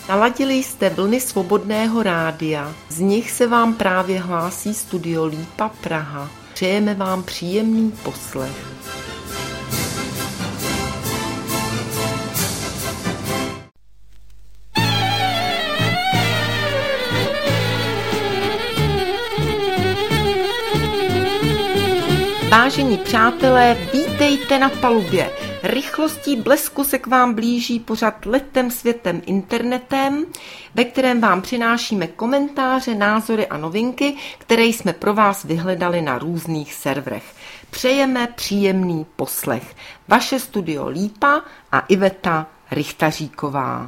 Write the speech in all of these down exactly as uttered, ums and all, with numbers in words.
Naladili jste vlny Svobodného rádia, z nich se vám právě hlásí Studio Lípa Praha. Přejeme vám příjemný poslech. Vážení přátelé, vítejte na palubě. Rychlostí blesku se k vám blíží pořad Letem světem internetem, ve kterém vám přinášíme komentáře, názory a novinky, které jsme pro vás vyhledali na různých serverech. Přejeme příjemný poslech. Vaše Studio Lípa a Iveta Richtaříková.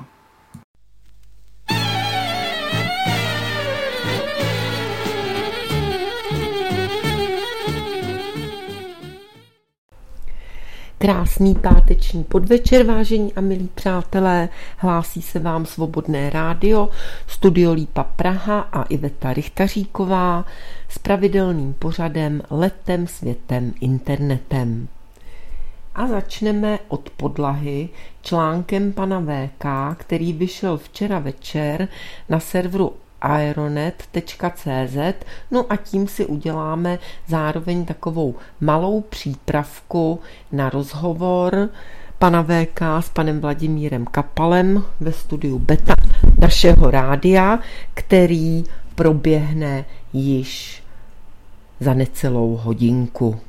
Krásný páteční podvečer, vážení a milí přátelé, hlásí se vám Svobodné rádio, Studio Lípa Praha a Iveta Richtaříková s pravidelným pořadem Letem světem internetem. A začneme od podlahy článkem pana V K, který vyšel včera večer na serveru aeronet tečka cé zet, no a tím si uděláme zároveň takovou malou přípravku na rozhovor pana V K s panem Vladimírem Kapalem ve studiu Beta našeho rádia, který proběhne již za necelou hodinku.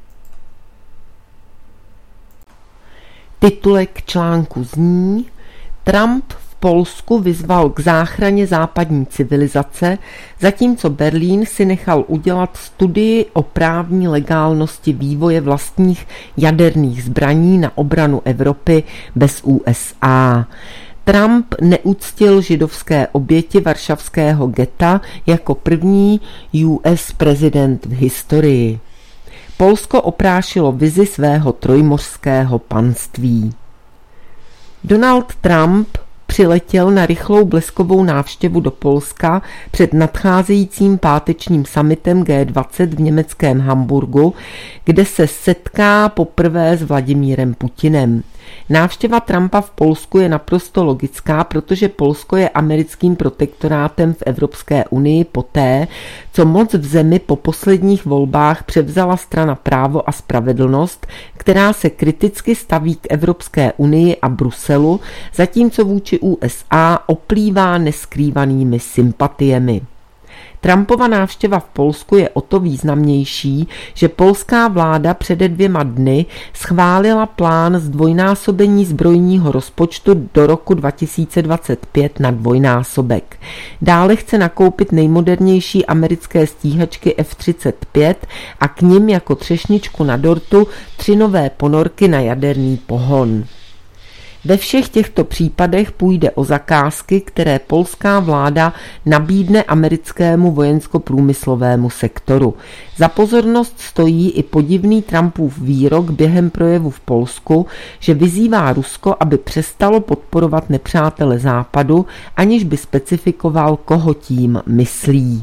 Titulek článku zní: Trump v Polsku vyzval k záchraně západní civilizace, zatímco Berlín si nechal udělat studii o právní legálnosti vývoje vlastních jaderných zbraní na obranu Evropy bez U S A. Trump neuctil židovské oběti varšavského geta jako první U S prezident v historii. Polsko oprášilo vizi svého trojmořského panství. Donald Trump přiletěl na rychlou bleskovou návštěvu do Polska před nadcházejícím pátečním summitem G dvacet v německém Hamburgu, kde se setká poprvé s Vladimírem Putinem. Návštěva Trumpa v Polsku je naprosto logická, protože Polsko je americkým protektorátem v Evropské unii poté, co moc v zemi po posledních volbách převzala strana Právo a spravedlnost, která se kriticky staví k Evropské unii a Bruselu, zatímco vůči U S A oplývá neskrývanými sympatiemi. Trumpova návštěva v Polsku je o to významnější, že polská vláda přede dvěma dny schválila plán zdvojnásobení zbrojního rozpočtu do roku dva tisíce dvacet pět na dvojnásobek. Dále chce nakoupit nejmodernější americké stíhačky F třicet pět a k nim jako třešničku na dortu tři nové ponorky na jaderný pohon. Ve všech těchto případech půjde o zakázky, které polská vláda nabídne americkému vojensko-průmyslovému sektoru. Za pozornost stojí i podivný Trumpův výrok během projevu v Polsku, že vyzývá Rusko, aby přestalo podporovat nepřátele Západu, aniž by specifikoval, koho tím myslí.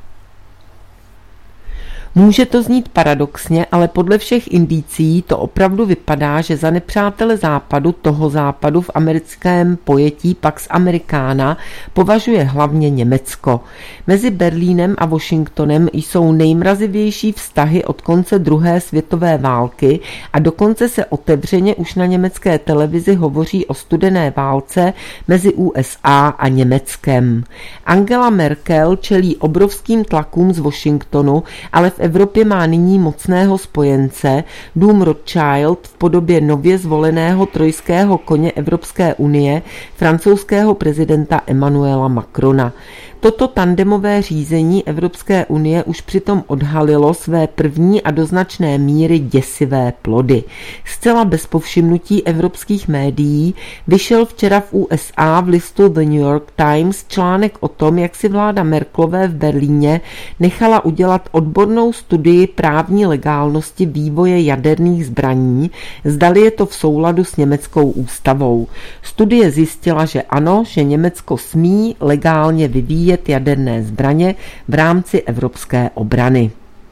Může to znít paradoxně, ale podle všech indicí to opravdu vypadá, že za nepřátele Západu, toho Západu v americkém pojetí Pax Americana, považuje hlavně Německo. Mezi Berlínem a Washingtonem jsou nejmrazivější vztahy od konce druhé světové války a dokonce se otevřeně už na německé televizi hovoří o studené válce mezi U S A a Německem. Angela Merkel čelí obrovským tlakům z Washingtonu, ale v Evropě má nyní mocného spojence, dům Rothschild v podobě nově zvoleného trojského koně Evropské unie, francouzského prezidenta Emmanuela Macrona. Toto tandemové řízení Evropské unie už přitom odhalilo své první a do značné míry děsivé plody. Zcela bez povšimnutí evropských médií vyšel včera v U S A v listu The New York Times článek o tom, jak si vláda Merkelové v Berlíně nechala udělat odbornou studii právní legálnosti vývoje jaderných zbraní, zdali je to v souladu s německou ústavou. Studie zjistila, že ano, že Německo smí legálně vyvíjet jaderné zbraně v rámci evropské obrany.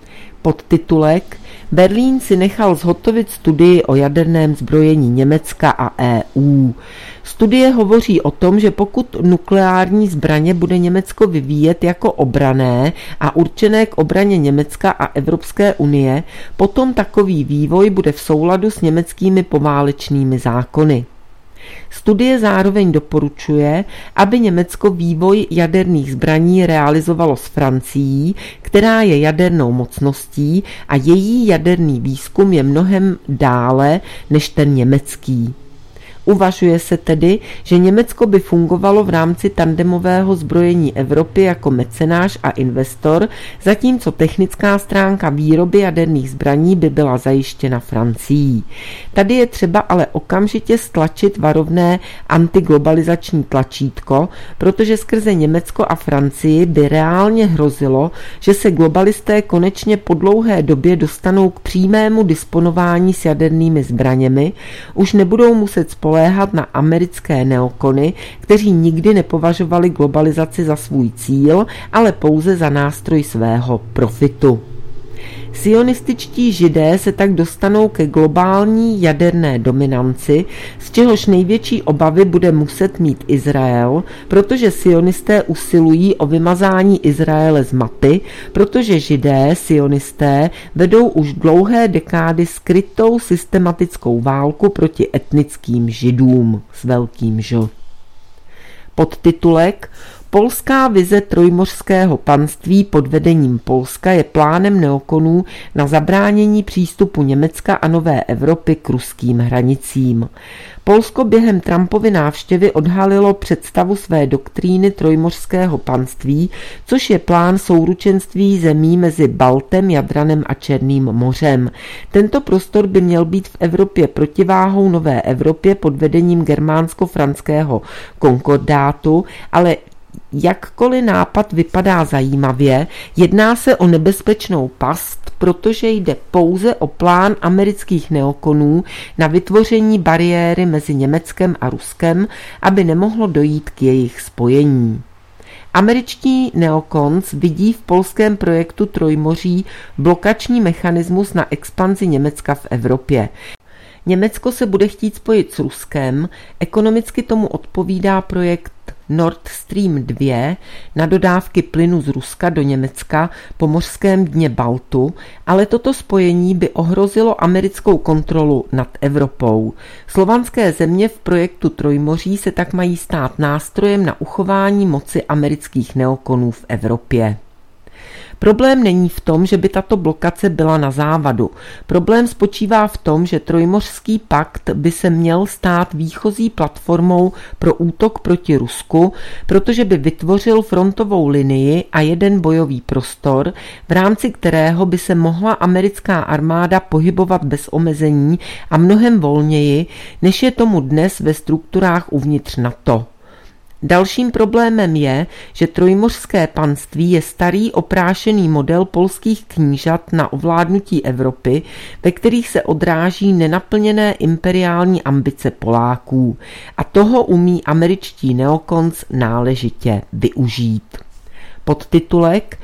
Podtitulek Berlín si nechal zhotovit studii o jaderném zbrojení Německa a E U. Studie hovoří o tom, že pokud nukleární zbraně bude Německo vyvíjet jako obranné a určené k obraně Německa a Evropské unie, potom takový vývoj bude v souladu s německými poválečnými zákony. Studie zároveň doporučuje, aby Německo vývoj jaderných zbraní realizovalo s Francií, která je jadernou mocností a její jaderný výzkum je mnohem dále než ten německý. Uvažuje se tedy, že Německo by fungovalo v rámci tandemového zbrojení Evropy jako mecenáš a investor, zatímco technická stránka výroby jaderných zbraní by byla zajištěna Francií. Tady je třeba ale okamžitě stlačit varovné antiglobalizační tlačítko, protože skrze Německo a Francii by reálně hrozilo, že se globalisté konečně po dlouhé době dostanou k přímému disponování s jadernými zbraněmi, už nebudou muset společně léhat na americké neokony, kteří nikdy nepovažovali globalizaci za svůj cíl, ale pouze za nástroj svého profitu. Sionističtí židé se tak dostanou ke globální jaderné dominanci, z čehož největší obavy bude muset mít Izrael, protože sionisté usilují o vymazání Izraele z mapy, protože židé, sionisté, vedou už dlouhé dekády skrytou systematickou válku proti etnickým židům s velkým Ž. Podtitulek Polská vize trojmořského panství pod vedením Polska je plánem neokonů na zabránění přístupu Německa a Nové Evropy k ruským hranicím. Polsko během Trumpovy návštěvy odhalilo představu své doktríny trojmořského panství, což je plán souručenství zemí mezi Baltem, Jadranem a Černým mořem. Tento prostor by měl být v Evropě protiváhou Nové Evropě pod vedením germánsko-franského konkordátu, ale jakkoliv nápad vypadá zajímavě, jedná se o nebezpečnou past, protože jde pouze o plán amerických neokonů na vytvoření bariéry mezi Německem a Ruskem, aby nemohlo dojít k jejich spojení. Američtí neokons vidí v polském projektu Trojmoří blokační mechanismus na expanzi Německa v Evropě. Německo se bude chtít spojit s Ruskem, ekonomicky tomu odpovídá projekt Nord Stream dva na dodávky plynu z Ruska do Německa po mořském dně Baltu, ale toto spojení by ohrozilo americkou kontrolu nad Evropou. Slovanské země v projektu Trojmoří se tak mají stát nástrojem na uchování moci amerických neokonů v Evropě. Problém není v tom, že by tato blokace byla na závadu. Problém spočívá v tom, že Trojmořský pakt by se měl stát výchozí platformou pro útok proti Rusku, protože by vytvořil frontovou linii a jeden bojový prostor, v rámci kterého by se mohla americká armáda pohybovat bez omezení a mnohem volněji, než je tomu dnes ve strukturách uvnitř NATO. Dalším problémem je, že trojmořské panství je starý oprášený model polských knížat na ovládnutí Evropy, ve kterých se odráží nenaplněné imperiální ambice Poláků. A toho umí američtí neokons náležitě využít. Podtitulek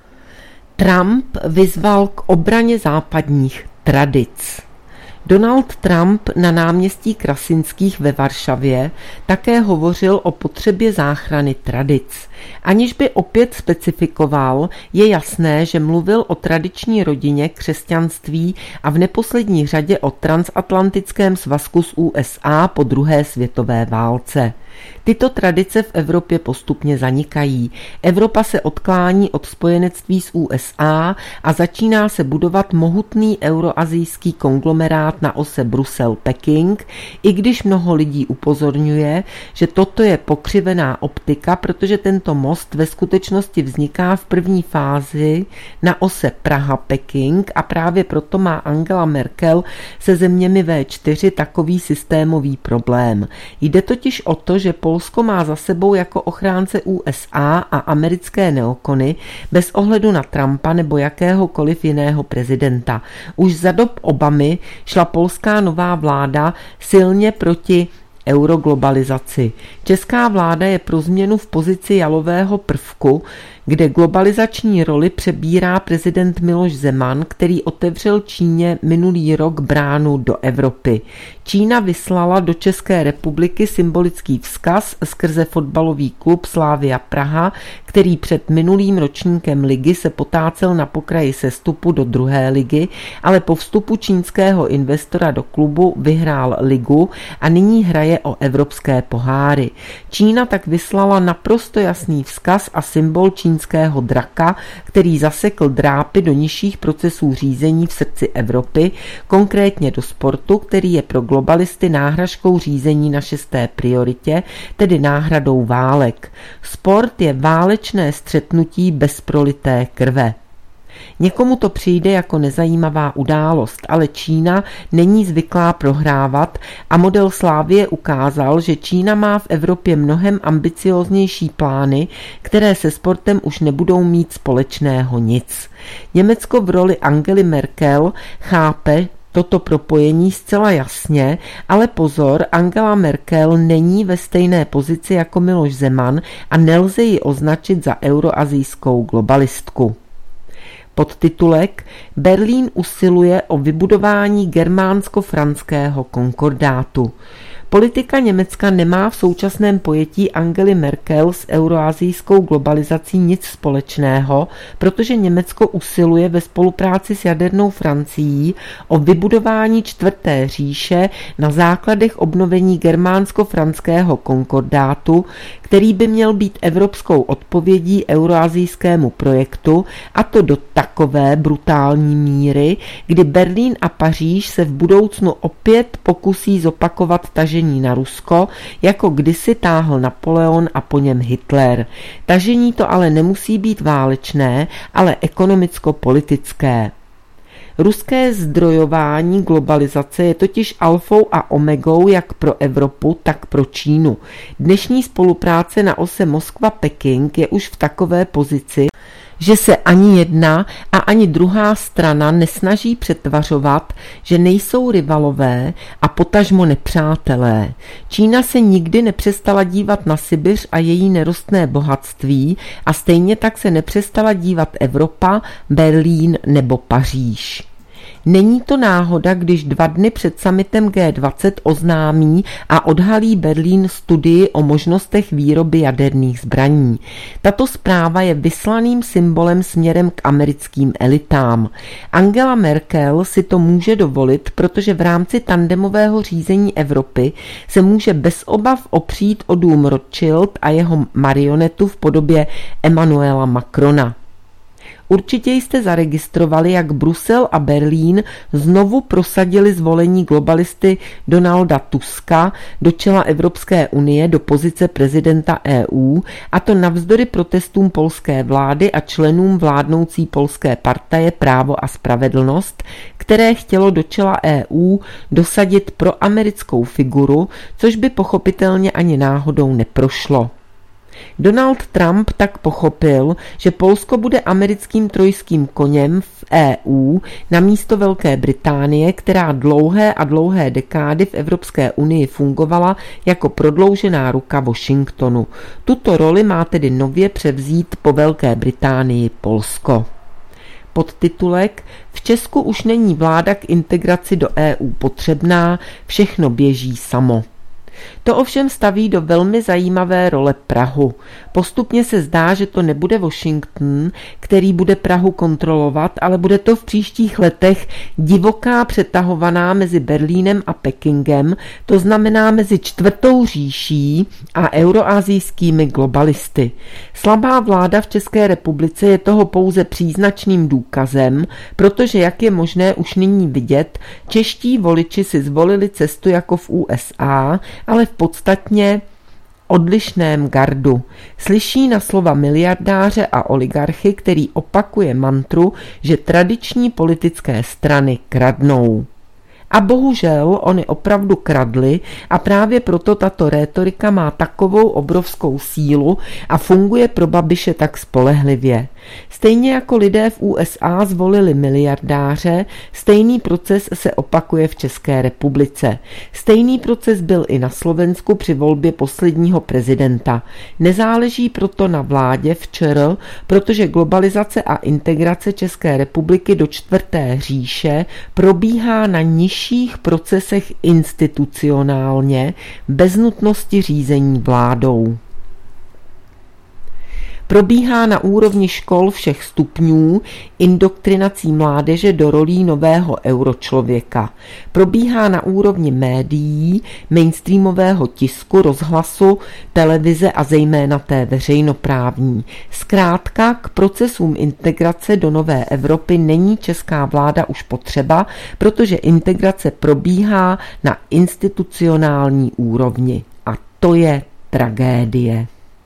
Trump vyzval k obraně západních tradic. Donald Trump na náměstí Krasinských ve Varšavě také hovořil o potřebě záchrany tradic. Aniž by opět specifikoval, je jasné, že mluvil o tradiční rodině, křesťanství a v neposlední řadě o transatlantickém svazku s U S A po druhé světové válce. Tyto tradice v Evropě postupně zanikají. Evropa se odklání od spojenectví s U S A a začíná se budovat mohutný euroazijský konglomerát na ose Brusel-Peking, i když mnoho lidí upozorňuje, že toto je pokřivená optika, protože tento most ve skutečnosti vzniká v první fázi na ose Praha-Peking a právě proto má Angela Merkel se zeměmi V čtyři takový systémový problém. Jde totiž o to, že Polsko má za sebou jako ochránce U S A a americké neokony bez ohledu na Trumpa nebo jakéhokoliv jiného prezidenta. Už za dob Obamy šla polská nová vláda silně proti euroglobalizaci. Česká vláda je pro změnu v pozici jalového prvku, kde globalizační roli přebírá prezident Miloš Zeman, který otevřel Číně minulý rok bránu do Evropy. Čína vyslala do České republiky symbolický vzkaz skrze fotbalový klub Slavia Praha, který před minulým ročníkem ligy se potácel na pokraji sestupu do druhé ligy, ale po vstupu čínského investora do klubu vyhrál ligu a nyní hraje o evropské poháry. Čína tak vyslala naprosto jasný vzkaz a symbol čínského draka, který zasekl drápy do nižších procesů řízení v srdci Evropy, konkrétně do sportu, který je pro globalisty náhražkou řízení na šesté prioritě, tedy náhradou válek. Sport je válečné střetnutí bez prolité krve. Někomu to přijde jako nezajímavá událost, ale Čína není zvyklá prohrávat a model Slavie ukázal, že Čína má v Evropě mnohem ambicióznější plány, které se sportem už nebudou mít společného nic. Německo v roli Angely Merkel chápe toto propojení zcela jasně, ale pozor, Angela Merkel není ve stejné pozici jako Miloš Zeman a nelze ji označit za euroazijskou globalistku. Podtitulek Berlín usiluje o vybudování germánsko-franského konkordátu. Politika Německa nemá v současném pojetí Angely Merkel s euroazijskou globalizací nic společného, protože Německo usiluje ve spolupráci s jadernou Francií o vybudování čtvrté říše na základech obnovení germánsko-franského konkordátu, který by měl být evropskou odpovědí euroazijskému projektu, a to do takové brutální míry, kdy Berlín a Paříž se v budoucnu opět pokusí zopakovat tažení na Rusko, jako kdysi táhl Napoleon a po něm Hitler. Tažení to ale nemusí být válečné, ale ekonomicko-politické. Ruské zdrojování globalizace je totiž alfou a omegou jak pro Evropu, tak pro Čínu. Dnešní spolupráce na ose Moskva-Peking je už v takové pozici, že se ani jedna a ani druhá strana nesnaží přetvařovat, že nejsou rivalové a potažmo nepřátelé. Čína se nikdy nepřestala dívat na Sibiř a její nerostné bohatství a stejně tak se nepřestala dívat Evropa, Berlín nebo Paříž. Není to náhoda, když dva dny před summitem G dvacet oznámí a odhalí Berlín studii o možnostech výroby jaderných zbraní. Tato zpráva je vyslaným symbolem směrem k americkým elitám. Angela Merkel si to může dovolit, protože v rámci tandemového řízení Evropy se může bez obav opřít o dům Rothschild a jeho marionetu v podobě Emmanuela Macrona. Určitě jste zaregistrovali, jak Brusel a Berlín znovu prosadili zvolení globalisty Donalda Tuska do čela Evropské unie do pozice prezidenta E U, a to navzdory protestům polské vlády a členům vládnoucí polské partaje Právo a spravedlnost, které chtělo do čela E U dosadit proamerickou figuru, což by pochopitelně ani náhodou neprošlo. Donald Trump tak pochopil, že Polsko bude americkým trojským koněm v E U namísto Velké Británie, která dlouhé a dlouhé dekády v Evropské unii fungovala jako prodloužená ruka Washingtonu. Tuto roli má tedy nově převzít po Velké Británii Polsko. Podtitulek V Česku už není vláda k integraci do E U potřebná, všechno běží samo. To ovšem staví do velmi zajímavé role Prahu. Postupně se zdá, že to nebude Washington, který bude Prahu kontrolovat, ale bude to v příštích letech divoká přetahovaná mezi Berlínem a Pekingem, to znamená mezi čtvrtou říší a euroazijskými globalisty. Slabá vláda v České republice je toho pouze příznačným důkazem, protože, jak je možné už nyní vidět, čeští voliči si zvolili cestu jako v U S A, ale v podstatně odlišném gardu. Slyší na slova miliardáře a oligarchy, který opakuje mantru, že tradiční politické strany kradnou. A bohužel oni opravdu kradli a právě proto tato rétorika má takovou obrovskou sílu a funguje pro Babiše tak spolehlivě. Stejně jako lidé v U S A zvolili miliardáře, stejný proces se opakuje v České republice. Stejný proces byl i na Slovensku při volbě posledního prezidenta. Nezáleží proto na vládě v ČR, protože globalizace a integrace České republiky do čtvrté říše probíhá na nižších procesech institucionálně, bez nutnosti řízení vládou. Probíhá na úrovni škol všech stupňů indoktrinací mládeže do rolí nového euročlověka. Probíhá na úrovni médií, mainstreamového tisku, rozhlasu, televize a zejména té veřejnoprávní. Zkrátka k procesům integrace do nové Evropy není česká vláda už potřeba, protože integrace probíhá na institucionální úrovni. A to je tragédie.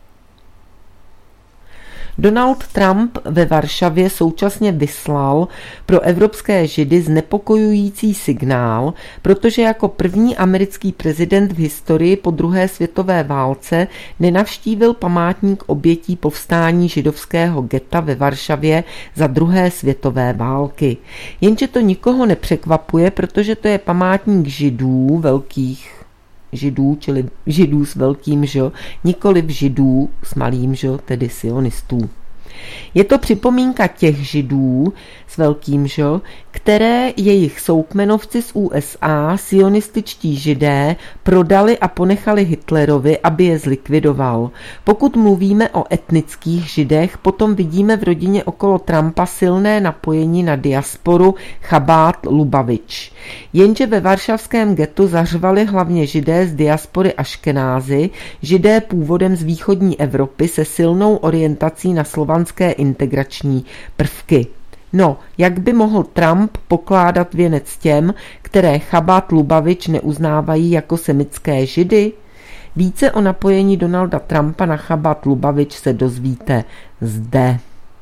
Donald Trump ve Varšavě současně vyslal pro evropské Židy znepokojující signál, protože jako první americký prezident v historii po druhé světové válce nenavštívil památník obětí povstání židovského geta ve Varšavě za druhé světové války. Jenže to nikoho nepřekvapuje, protože to je památník Židů, velkých Židů, čili Židů s velkým Ž, nikoliv Židů s malým Ž, tedy sionistů. Je to připomínka těch Židů s velkým Ž, které jejich soukmenovci z U S A, sionističtí Židé, prodali a ponechali Hitlerovi, aby je zlikvidoval. Pokud mluvíme o etnických Židech, potom vidíme v rodině okolo Trumpa silné napojení na diasporu Chabad Lubavič. Jenže ve varšavském getu zařvali hlavně Židé z diaspory Aškenázy, Židé původem z východní Evropy se silnou orientací na slovanské integrační prvky. No, jak by mohl Trump pokládat věnec těm, které Chabad Lubavič neuznávají jako semitské Židy? Více o napojení Donalda Trumpa na Chabad Lubavič se dozvíte zde.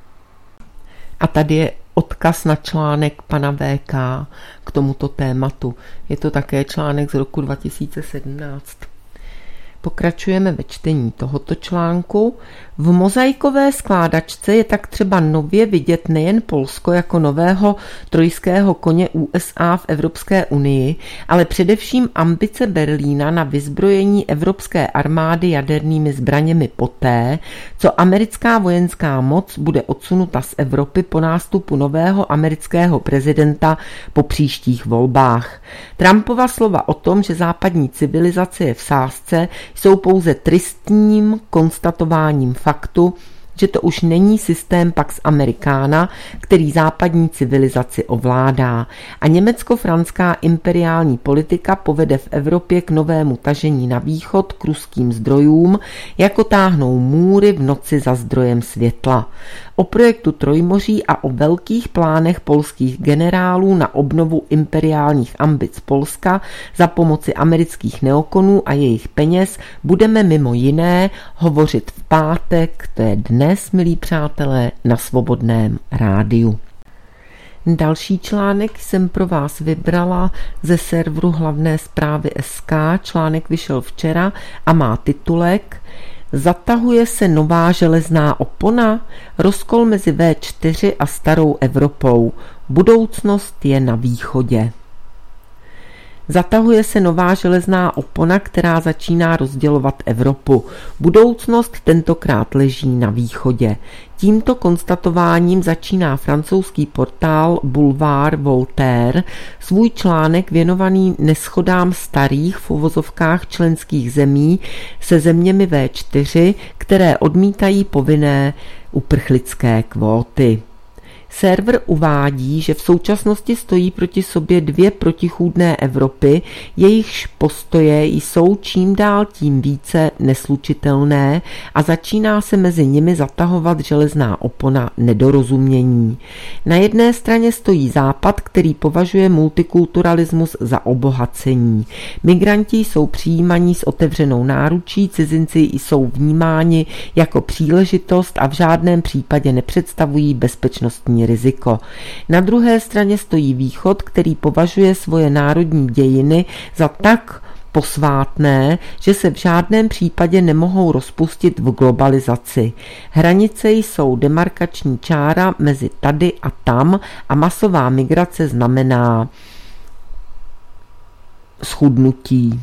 A tady je odkaz na článek pana V K k tomuto tématu. Je to také článek z roku dva tisíce sedmnáct. Pokračujeme ve čtení tohoto článku. V mozaikové skládačce je tak třeba nově vidět nejen Polsko jako nového trojského koně U S A v Evropské unii, ale především ambice Berlína na vyzbrojení evropské armády jadernými zbraněmi poté, co americká vojenská moc bude odsunuta z Evropy po nástupu nového amerického prezidenta po příštích volbách. Trumpova slova o tom, že západní civilizace je v sázce, jsou pouze tristním konstatováním faktu, že to už není systém Pax Americana, který západní civilizaci ovládá. A německo-franská imperiální politika povede v Evropě k novému tažení na východ k ruským zdrojům, jako táhnou můry v noci za zdrojem světla. O projektu Trojmoří a o velkých plánech polských generálů na obnovu imperiálních ambic Polska za pomoci amerických neokonů a jejich peněz budeme mimo jiné hovořit v pátek, to je dnes, milí přátelé, na Svobodném rádiu. Další článek jsem pro vás vybrala ze serveru Hlavné zprávy tečka es ká. Článek vyšel včera a má titulek Zatahuje se nová železná opona? Rozkol mezi vé čtyři a starou Evropou. Budoucnost je na východě. Zatahuje se nová železná opona, která začíná rozdělovat Evropu. Budoucnost tentokrát leží na východě. Tímto konstatováním začíná francouzský portál Boulevard Voltaire svůj článek věnovaný neshodám starých v uvozovkách členských zemí se zeměmi vé čtyři, které odmítají povinné uprchlické kvóty. Server uvádí, že v současnosti stojí proti sobě dvě protichůdné Evropy, jejichž postoje jsou čím dál tím více neslučitelné a začíná se mezi nimi zatahovat železná opona nedorozumění. Na jedné straně stojí Západ, který považuje multikulturalismus za obohacení. Migranti jsou přijímaní s otevřenou náručí, cizinci jsou vnímáni jako příležitost a v žádném případě nepředstavují bezpečnostní riziko. Na druhé straně stojí Východ, který považuje svoje národní dějiny za tak posvátné, že se v žádném případě nemohou rozpustit v globalizaci. Hranice jsou demarkační čára mezi tady a tam a masová migrace znamená schudnutí.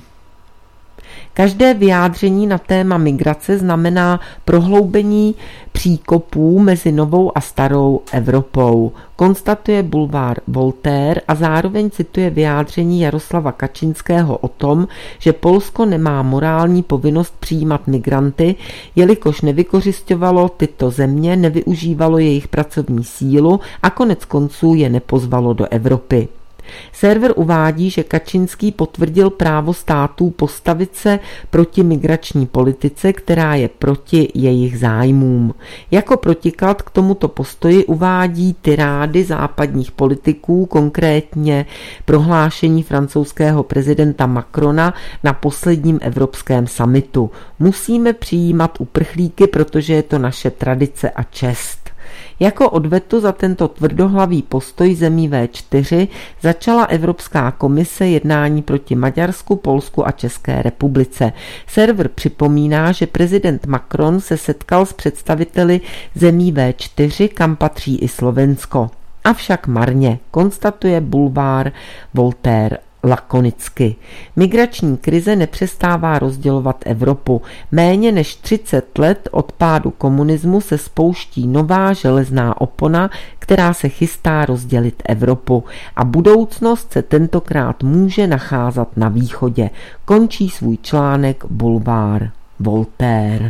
Každé vyjádření na téma migrace znamená prohloubení příkopů mezi novou a starou Evropou, konstatuje bulvár Voltaire a zároveň cituje vyjádření Jaroslava Kačinského o tom, že Polsko nemá morální povinnost přijímat migranty, jelikož nevykořisťovalo tyto země, nevyužívalo jejich pracovní sílu a konec konců je nepozvalo do Evropy. Server uvádí, že Kačinský potvrdil právo států postavit se proti migrační politice, která je proti jejich zájmům. Jako protiklad k tomuto postoji uvádí tirády západních politiků, konkrétně prohlášení francouzského prezidenta Macrona na posledním evropském summitu. Musíme přijímat uprchlíky, protože je to naše tradice a čest. Jako odvetu za tento tvrdohlavý postoj zemí vé čtyři začala Evropská komise jednání proti Maďarsku, Polsku a České republice. Server připomíná, že prezident Macron se setkal s představiteli zemí vé čtyři, kam patří i Slovensko. Avšak marně, konstatuje bulvár Voltaire lakonicky. Migrační krize nepřestává rozdělovat Evropu. Méně než třicet let od pádu komunismu se spouští nová železná opona, která se chystá rozdělit Evropu. A budoucnost se tentokrát může nacházet na východě. Končí svůj článek bulvár Voltaire.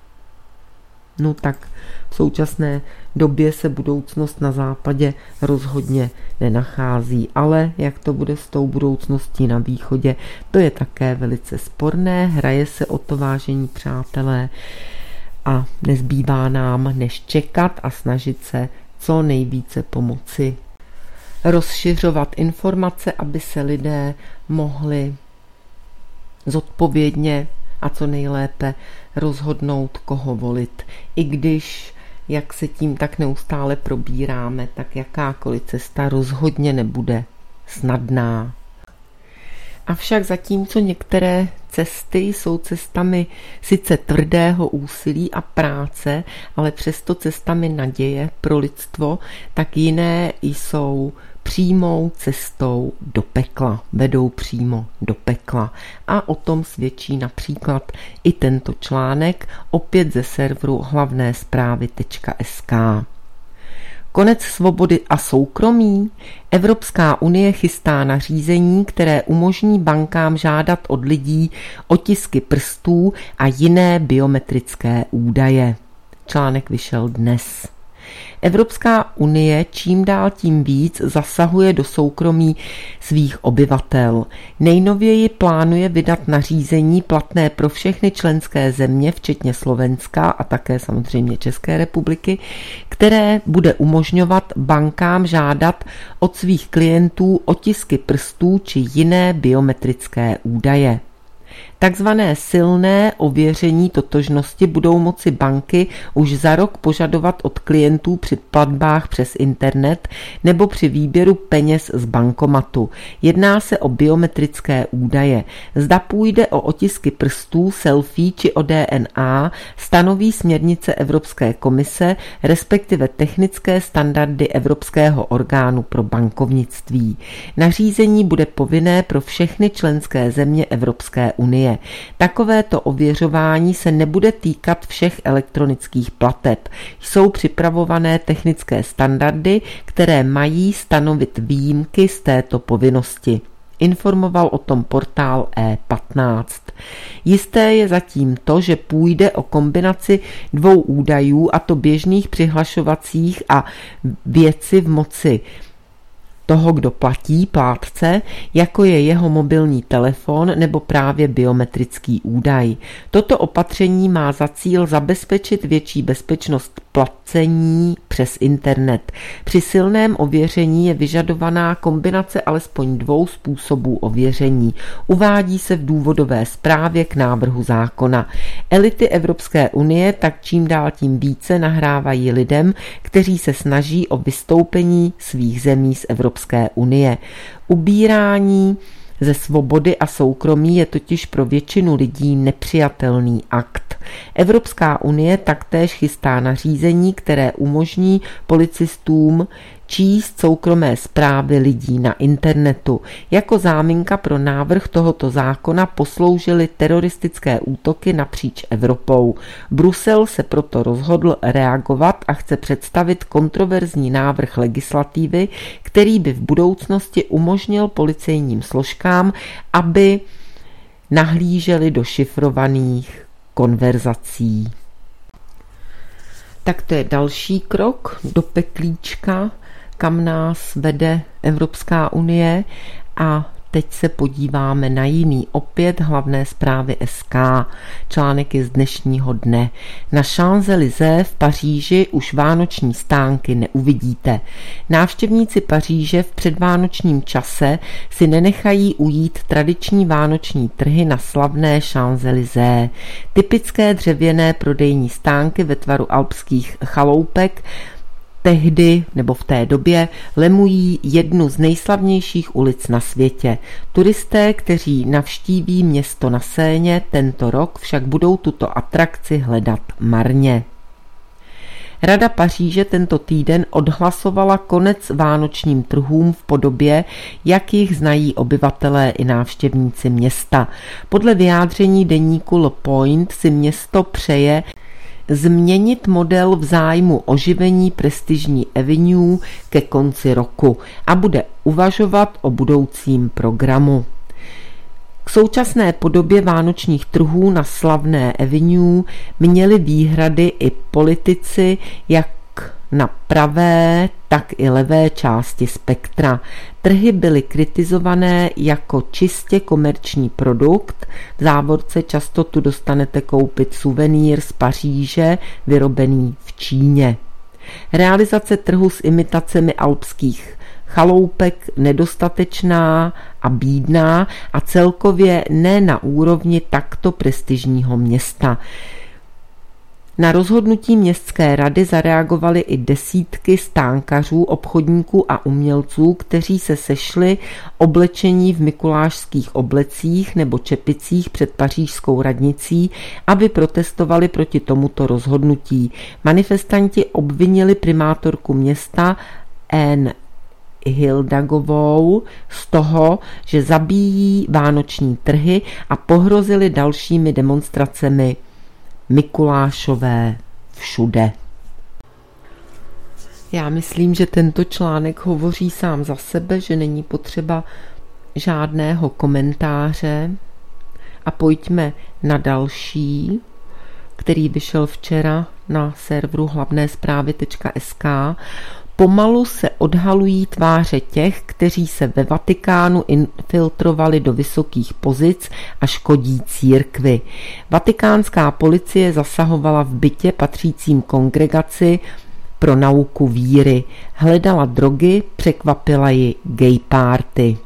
No tak v současné době se budoucnost na západě rozhodně nenachází, ale jak to bude s tou budoucností na východě, to je také velice sporné, hraje se o to, vážení přátelé, a nezbývá nám než čekat a snažit se co nejvíce pomoci rozšiřovat informace, aby se lidé mohli zodpovědně a co nejlépe rozhodnout, koho volit. I když, jak se tím tak neustále probíráme, tak jakákoliv cesta rozhodně nebude snadná. Avšak zatímco některé cesty jsou cestami sice tvrdého úsilí a práce, ale přesto cestami naděje pro lidstvo, tak jiné jsou přímou cestou do pekla, vedou přímo do pekla. A o tom svědčí například i tento článek, opět ze serveru hlavné zprávy tečka es ká. Konec svobody a soukromí? Evropská unie chystá nařízení, které umožní bankám žádat od lidí otisky prstů a jiné biometrické údaje. Článek vyšel dnes. Evropská unie čím dál tím víc zasahuje do soukromí svých obyvatel. Nejnověji plánuje vydat nařízení platné pro všechny členské země, včetně Slovenska a také samozřejmě České republiky, které bude umožňovat bankám žádat od svých klientů otisky prstů či jiné biometrické údaje. Takzvané silné ověření totožnosti budou moci banky už za rok požadovat od klientů při platbách přes internet nebo při výběru peněz z bankomatu. Jedná se o biometrické údaje. Zda půjde o otisky prstů, selfie či o D N A, stanoví směrnice Evropské komise, respektive technické standardy Evropského orgánu pro bankovnictví. Nařízení bude povinné pro všechny členské země Evropské unie. Takovéto ověřování se nebude týkat všech elektronických plateb. Jsou připravované technické standardy, které mají stanovit výjimky z této povinnosti. Informoval o tom portál E patnáct. Jisté je zatím to, že půjde o kombinaci dvou údajů, a to běžných přihlašovacích a věci v moci toho, kdo platí, plátce, jako je jeho mobilní telefon nebo právě biometrický údaj. Toto opatření má za cíl zabezpečit větší bezpečnost placení přes internet. Při silném ověření je vyžadovaná kombinace alespoň dvou způsobů ověření. Uvádí se v důvodové zprávě k návrhu zákona. Elity Evropské unie tak čím dál tím více nahrávají lidem, kteří se snaží o vystoupení svých zemí z Evropské unie. Ubírání ze svobody a soukromí je totiž pro většinu lidí nepřijatelný akt. Evropská unie taktéž chystá nařízení, které umožní policistům číst soukromé zprávy lidí na internetu. Jako záminka pro návrh tohoto zákona posloužily teroristické útoky napříč Evropou. Brusel se proto rozhodl reagovat a chce představit kontroverzní návrh legislativy, který by v budoucnosti umožnil policejním složkám, aby nahlíželi do šifrovaných konverzací. Tak to je další krok do peklíčka, kam nás vede Evropská unie, a teď se podíváme na jiný, opět hlavné zprávy S K. Článek je z dnešního dne. Na Champs-Élysées v Paříži už vánoční stánky neuvidíte. Návštěvníci Paříže v předvánočním čase si nenechají ujít tradiční vánoční trhy na slavné Champs-Élysées. Typické dřevěné prodejní stánky ve tvaru alpských chaloupek tehdy nebo v té době lemují jednu z nejslavnějších ulic na světě. Turisté, kteří navštíví město na Séně, tento rok však budou tuto atrakci hledat marně. Rada Paříže tento týden odhlasovala konec vánočním trhům v podobě, jak jich znají obyvatelé i návštěvníci města. Podle vyjádření deníku Le Point si město přeje změnit model v zájmu oživení prestižní Avenue ke konci roku a bude uvažovat o budoucím programu. K současné podobě vánočních trhů na slavné Avenue měli výhrady i politici jak na pravé, tak i levé části spektra. Trhy byly kritizované jako čistě komerční produkt, v závorce často tu dostanete koupit suvenýr z Paříže, vyrobený v Číně. Realizace trhu s imitacemi alpských chaloupek nedostatečná a bídná a celkově ne na úrovni takto prestižního města. Na rozhodnutí městské rady zareagovaly i desítky stánkařů, obchodníků a umělců, kteří se sešli oblečení v mikulášských oblecích nebo čepicích před pařížskou radnicí, aby protestovali proti tomuto rozhodnutí. Manifestanti obvinili primátorku města Anne Hidalgovou z toho, že zabíjí vánoční trhy, a pohrozili dalšími demonstracemi Mikulášové všude. Já myslím, že tento článek hovoří sám za sebe, že není potřeba žádného komentáře. A pojďme na další, který vyšel včera na serveru hlavné zprávy tečka es ká. Pomalu se odhalují tváře těch, kteří se ve Vatikánu infiltrovali do vysokých pozic a škodí církvi. Vatikánská policie zasahovala v bytě patřícím kongregaci pro nauku víry. Hledala drogy, překvapila ji gay party.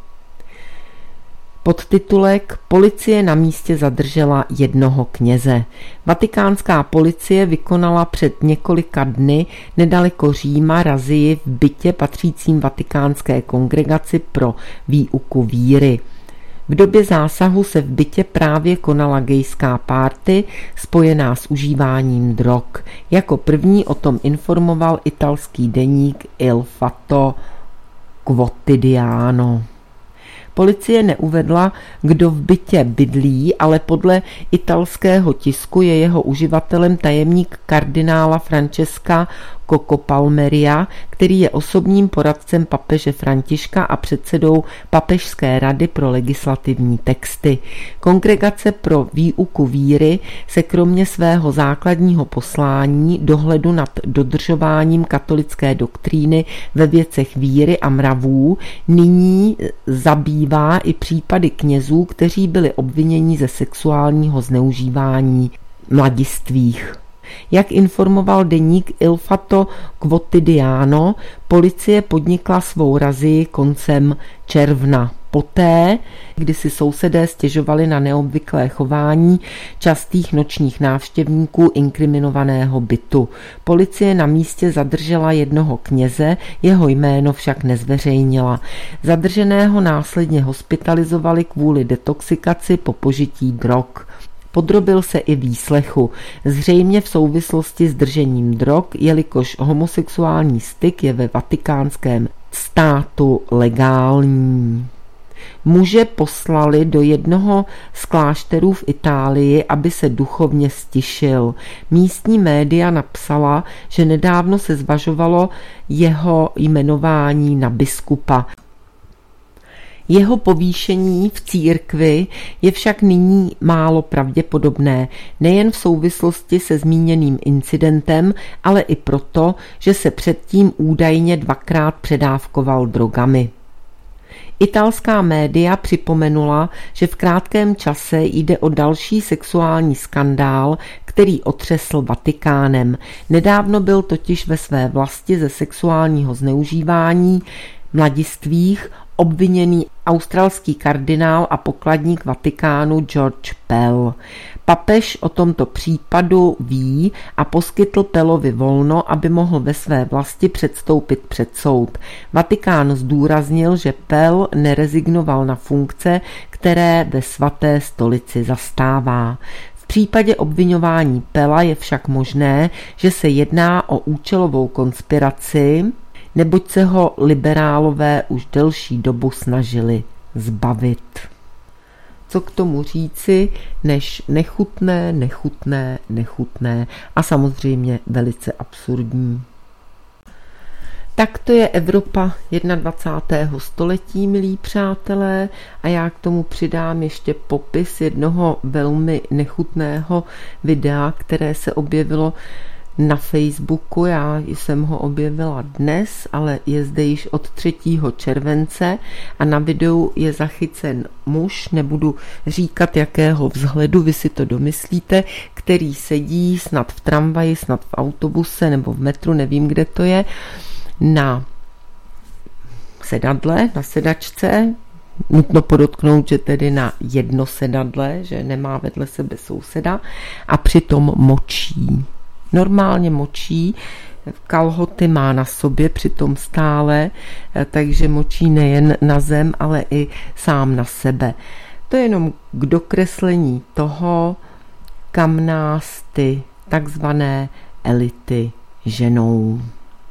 Podtitulek: Policie na místě zadržela jednoho kněze. Vatikánská policie vykonala před několika dny nedaleko Říma razii v bytě patřícím Vatikánské kongregaci pro výuku víry. V době zásahu se v bytě právě konala gejská party spojená s užíváním drog. Jako první o tom informoval italský deník Il Fatto Quotidiano. Policie neuvedla, kdo v bytě bydlí, ale podle italského tisku je jeho uživatelem tajemník kardinála Francesca Coco Palmeria, který je osobním poradcem papeže Františka a předsedou Papežské rady pro legislativní texty. Kongregace pro výuku víry se kromě svého základního poslání dohledu nad dodržováním katolické doktríny ve věcech víry a mravů nyní zabývá i případy knězů, kteří byli obviněni ze sexuálního zneužívání mladistvých. Jak informoval deník Il Fatto Quotidiano, policie podnikla svou razii koncem června. Poté, kdy si sousedé stěžovali na neobvyklé chování častých nočních návštěvníků inkriminovaného bytu. Policie na místě zadržela jednoho kněze, jeho jméno však nezveřejnila. Zadrženého následně hospitalizovali kvůli detoxikaci po požití drog. Podrobil se i výslechu, zřejmě v souvislosti s držením drog, jelikož homosexuální styk je ve vatikánském státu legální. Muže poslali do jednoho z klášterů v Itálii, aby se duchovně stišil. Místní média napsala, že nedávno se zvažovalo jeho jmenování na biskupa. Jeho povýšení v církvi je však nyní málo pravděpodobné, nejen v souvislosti se zmíněným incidentem, ale i proto, že se předtím údajně dvakrát předávkoval drogami. Italská média připomenula, že v krátkém čase jde o další sexuální skandál, který otřesl Vatikánem. Nedávno byl totiž ve své vlasti ze sexuálního zneužívání mladistvých obviněný australský kardinál a pokladník Vatikánu George Pell. Papež o tomto případu ví a poskytl Pellovi volno, aby mohl ve své vlasti předstoupit před soud. Vatikán zdůraznil, že Pell nerezignoval na funkce, které ve svaté stolici zastává. V případě obviňování Pella je však možné, že se jedná o účelovou konspiraci, neboť se ho liberálové už delší dobu snažili zbavit. Co k tomu říci, než nechutné, nechutné, nechutné a samozřejmě velice absurdní. Tak to je Evropa dvacátého prvního století, milí přátelé, a já k tomu přidám ještě popis jednoho velmi nechutného videa, které se objevilo na Facebooku. Já jsem ho objevila dnes, ale je zde již od třetího července a na videu je zachycen muž, nebudu říkat jakého vzhledu, vy si to domyslíte, který sedí snad v tramvaji, snad v autobuse nebo v metru, nevím, kde to je, na sedadle, na sedačce. Nutno podotknout, že tedy na jedno sedadle, že nemá vedle sebe souseda, a přitom močí. Normálně močí, kalhoty má na sobě přitom stále, takže močí nejen na zem, ale i sám na sebe. To je jenom k dokreslení toho, kam nás ty takzvané elity ženou.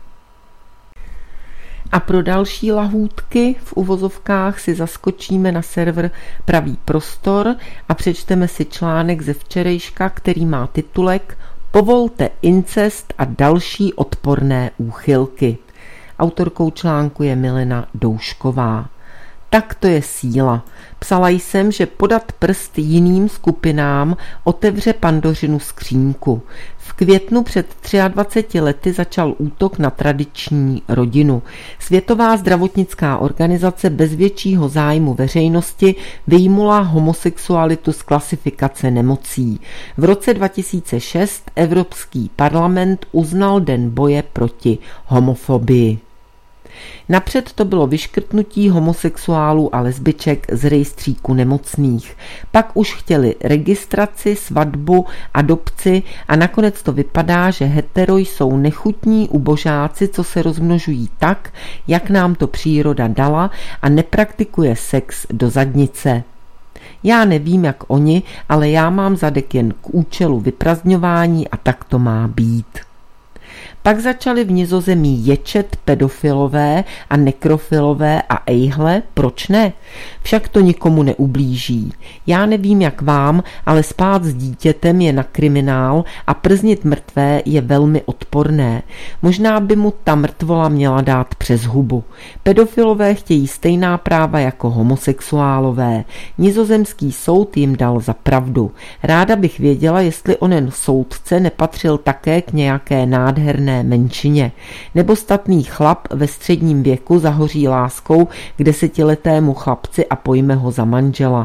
A pro další lahůdky v uvozovkách si zaskočíme na server Pravý prostor a přečteme si článek ze včerejška, který má titulek Povolte incest a další odporné úchylky. Autorkou článku je Milena Doušková. Tak to je síla. Psala jsem, že podat prst jiným skupinám otevře Pandořinu skřínku. V květnu před dvaceti třemi lety začal útok na tradiční rodinu. Světová zdravotnická organizace bez většího zájmu veřejnosti vyjmula homosexualitu z klasifikace nemocí. V roce dva tisíce šest Evropský parlament uznal Den boje proti homofobii. Napřed to bylo vyškrtnutí homosexuálů a lesbiček z rejstříku nemocných. Pak už chtěli registraci, svatbu, adopci a nakonec to vypadá, že hetero jsou nechutní ubožáci, co se rozmnožují tak, jak nám to příroda dala, a nepraktikuje sex do zadnice. Já nevím, jak oni, ale já mám zadek jen k účelu vyprazdňování a tak to má být. Pak začali v Nizozemí ječet pedofilové a nekrofilové a ejhle, proč ne? Však to nikomu neublíží. Já nevím jak vám, ale spát s dítětem je na kriminál a prznit mrtvé je velmi odporné. Možná by mu ta mrtvola měla dát přes hubu. Pedofilové chtějí stejná práva jako homosexuálové. Nizozemský soud jim dal za pravdu. Ráda bych věděla, jestli onen soudce nepatřil také k nějaké nádherné menšině. Nebo statný chlap ve středním věku zahoří láskou k desetiletému chlapci a pojme ho za manžela.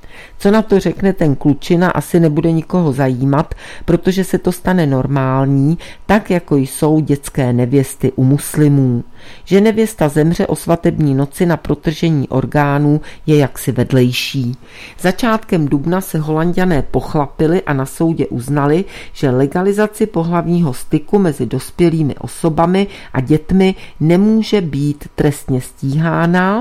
Co na to řekne ten klučina, asi nebude nikoho zajímat, protože se to stane normální, tak jako jsou dětské nevěsty u muslimů. Že nevěsta zemře o svatební noci na protržení orgánů je jaksi vedlejší. Začátkem dubna se Holanďané pochlapili a na soudě uznali, že legalizaci pohlavního styku mezi dospělými osobami a dětmi nemůže být trestně stíhána,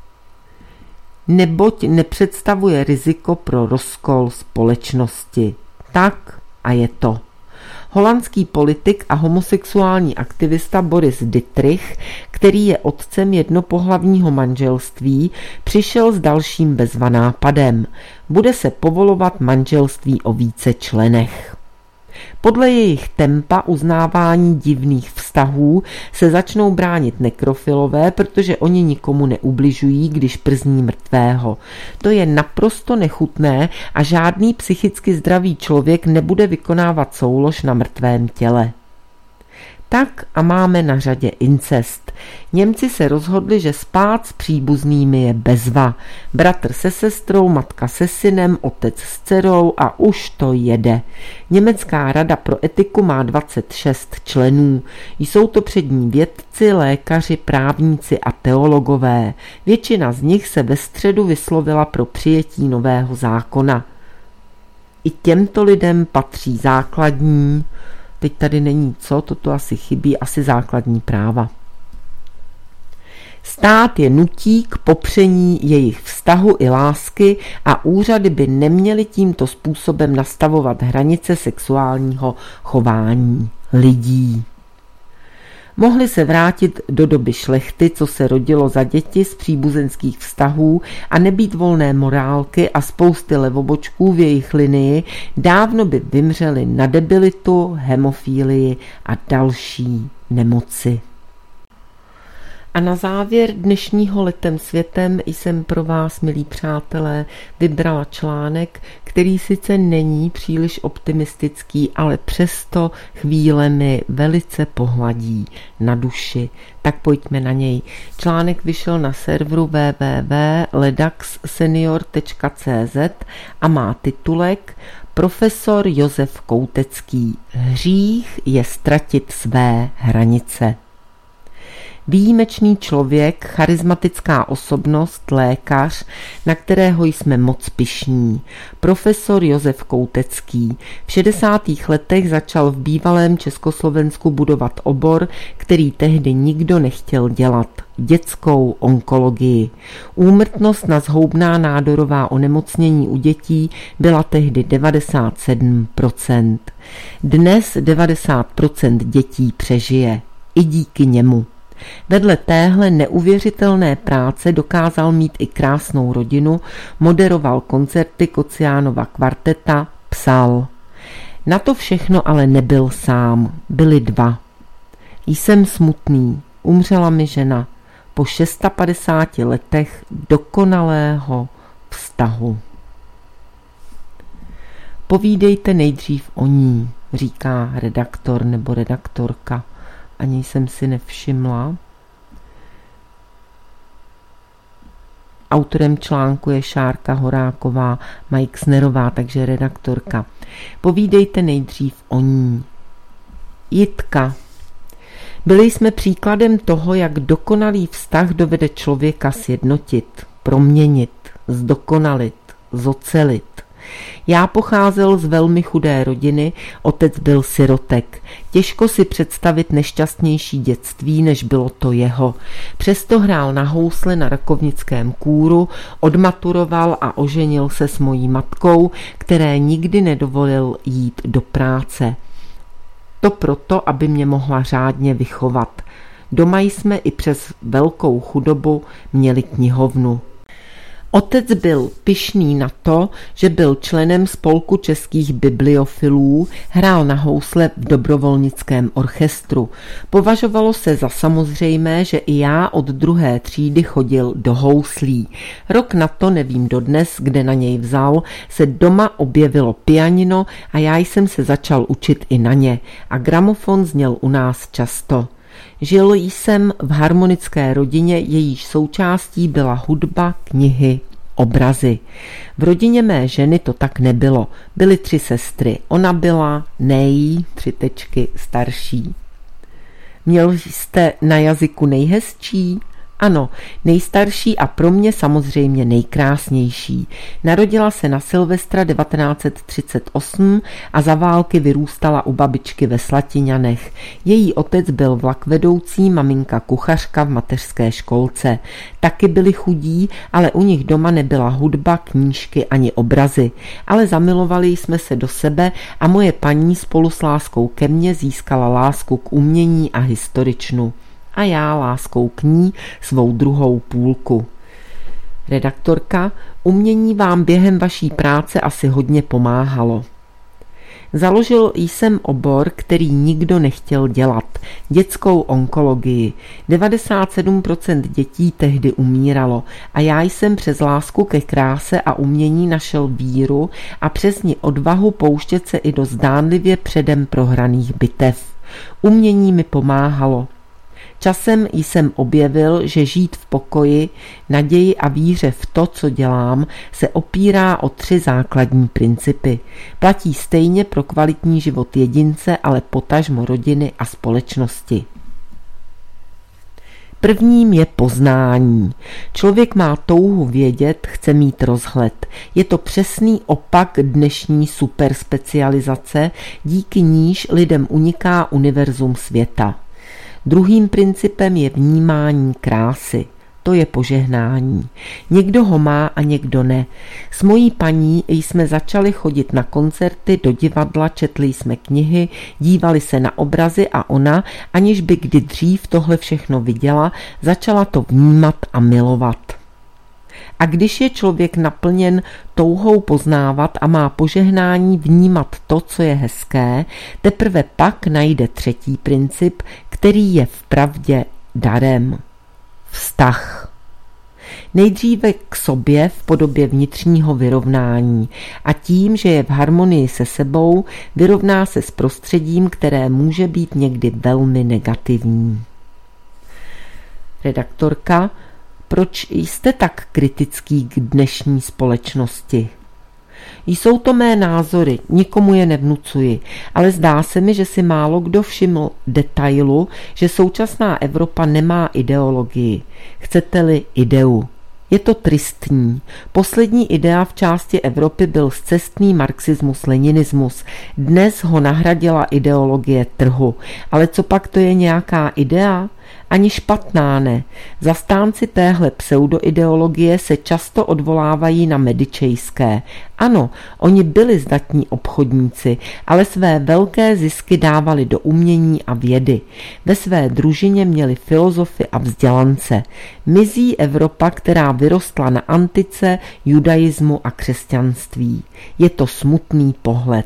neboť nepředstavuje riziko pro rozkol společnosti. Tak a je to. Holandský politik a homosexuální aktivista Boris Dittrich, který je otcem jednopohlavního manželství, přišel s dalším bezvanápadem. Bude se povolovat manželství o více členech. Podle jejich tempa uznávání divných vztahů se začnou bránit nekrofilové, protože oni nikomu neubližují, když przní mrtvého. To je naprosto nechutné a žádný psychicky zdravý člověk nebude vykonávat soulož na mrtvém těle. Tak a máme na řadě incest. Němci se rozhodli, že spát s příbuznými je bezva. Bratr se sestrou, matka se synem, otec s dcerou a už to jede. Německá rada pro etiku má dvacet šest členů. Jsou to přední vědci, lékaři, právníci a teologové. Většina z nich se ve středu vyslovila pro přijetí nového zákona. I těmto lidem patří základní, teď tady není co, toto asi chybí, asi základní práva. Stát je nutí k popření jejich vztahu i lásky a úřady by neměly tímto způsobem nastavovat hranice sexuálního chování lidí. Mohli se vrátit do doby šlechty, co se rodilo za děti z příbuzenských vztahů a nebýt volné morálky a spousty levobočků v jejich linii, dávno by vymřeli na debilitu, hemofílii a další nemoci. A na závěr dnešního Letem světem jsem pro vás, milí přátelé, vybrala článek, který sice není příliš optimistický, ale přesto chvílemi velice pohladí na duši. Tak pojďme na něj. Článek vyšel na serveru w w w tečka ledax senior tečka c z a má titulek Profesor Josef Koutecký. Hřích je ztratit své hranice. Výjimečný člověk, charismatická osobnost, lékař, na kterého jsme moc pyšní. Profesor Josef Koutecký. V šedesátých letech začal v bývalém Československu budovat obor, který tehdy nikdo nechtěl dělat. Dětskou onkologii. Úmrtnost na zhoubná nádorová onemocnění u dětí byla tehdy devadesát sedm procent. Dnes devadesát procent dětí přežije. I díky němu. Vedle téhle neuvěřitelné práce dokázal mít i krásnou rodinu, moderoval koncerty Kociánova kvarteta, psal. Na to všechno ale nebyl sám, byli dva. Jsem smutný, umřela mi žena po padesáti šesti letech dokonalého vztahu. Povídejte nejdřív o ní, říká redaktor nebo redaktorka. Ani jsem si nevšimla. Autorem článku je Šárka Horáková, Majksnerová, takže redaktorka. Povídejte nejdřív o ní. Jitka. Byli jsme příkladem toho, jak dokonalý vztah dovede člověka sjednotit, proměnit, zdokonalit, zocelit. Já pocházel z velmi chudé rodiny, otec byl sirotek. Těžko si představit nešťastnější dětství, než bylo to jeho. Přesto hrál na housle na rakovnickém kůru, odmaturoval a oženil se s mojí matkou, které nikdy nedovolil jít do práce. To proto, aby mě mohla řádně vychovat. Doma jsme i přes velkou chudobu měli knihovnu. Otec byl pyšný na to, že byl členem spolku českých bibliofilů, hrál na housle v dobrovolnickém orchestru. Považovalo se za samozřejmé, že i já od druhé třídy chodil do houslí. Rok na to, nevím dodnes, kde na něj vzal, se doma objevilo pianino a já jsem se začal učit i na ně a gramofon zněl u nás často. Žil jsem v harmonické rodině, jejíž součástí byla hudba, knihy, obrazy. V rodině mé ženy to tak nebylo. Byly tři sestry. Ona byla nej, tři tečky, starší. Měl jste na jazyku nejhezčí? Ano, nejstarší a pro mě samozřejmě nejkrásnější. Narodila se na Silvestra devatenáct set třicet osm a za války vyrůstala u babičky ve Slatiňanech. Její otec byl vlakvedoucí, maminka kuchařka v mateřské školce. Taky byli chudí, ale u nich doma nebyla hudba, knížky ani obrazy. Ale zamilovali jsme se do sebe a moje paní spolu s láskou ke mně získala lásku k umění a historičnu. A já láskou k ní svou druhou půlku. Redaktorka, umění vám během vaší práce asi hodně pomáhalo. Založil jsem obor, který nikdo nechtěl dělat. Dětskou onkologii. devadesát sedm procent dětí tehdy umíralo a já jsem přes lásku ke kráse a umění našel víru a přes ní odvahu pouštět se i do zdánlivě předem prohraných bitev. Umění mi pomáhalo. Časem jsem objevil, že žít v pokoji, naději a víře v to, co dělám, se opírá o tři základní principy. Platí stejně pro kvalitní život jedince, ale potažmo rodiny a společnosti. Prvním je poznání. Člověk má touhu vědět, chce mít rozhled. Je to přesný opak dnešní superspecializace, díky níž lidem uniká univerzum světa. Druhým principem je vnímání krásy. To je požehnání. Někdo ho má a někdo ne. S mojí paní jsme začali chodit na koncerty, do divadla, četli jsme knihy, dívali se na obrazy a ona, aniž by kdy dřív tohle všechno viděla, začala to vnímat a milovat. A když je člověk naplněn touhou poznávat a má požehnání vnímat to, co je hezké, teprve pak najde třetí princip, který je vpravdě darem. Vztah. Nejdříve k sobě v podobě vnitřního vyrovnání a tím, že je v harmonii se sebou, vyrovná se s prostředím, které může být někdy velmi negativní. Redaktorka, proč jste tak kritický k dnešní společnosti? Jsou to mé názory, nikomu je nevnucuji, ale zdá se mi, že si málo kdo všiml detailu, že současná Evropa nemá ideologii. Chcete-li ideu? Je to tristní. Poslední idea v části Evropy byl scestný marxismus-leninismus. Dnes ho nahradila ideologie trhu. Ale co pak to je nějaká idea? Ani špatná ne. Zastánci téhle pseudoideologie se často odvolávají na medičejské. Ano, oni byli zdatní obchodníci, ale své velké zisky dávali do umění a vědy. Ve své družině měli filozofy a vzdělance. Mizí Evropa, která vyrostla na antice, judaismu a křesťanství. Je to smutný pohled.